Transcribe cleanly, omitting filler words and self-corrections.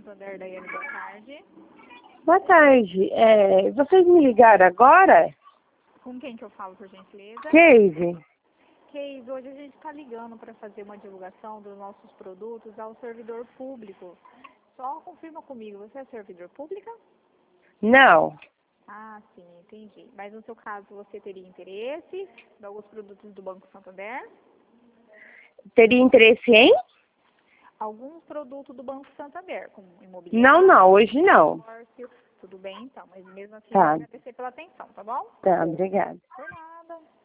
Santander, Daiane, boa tarde. Boa tarde. Vocês me ligaram agora? Com quem que eu falo, por gentileza? Casey. Keis, hoje a gente está ligando para fazer uma divulgação dos nossos produtos ao servidor público. Só confirma comigo, você é servidor pública? Não. Ah, sim, entendi. Mas no seu caso, você teria interesse em alguns produtos do Banco Santander? Teria interesse em? Alguns produtos do Banco Santander, como imobiliário. Não, hoje não. Consórcio. Tudo bem, então, mas mesmo assim, eu Tá. agradecer pela atenção, tá bom? Tá, obrigada. Por nada.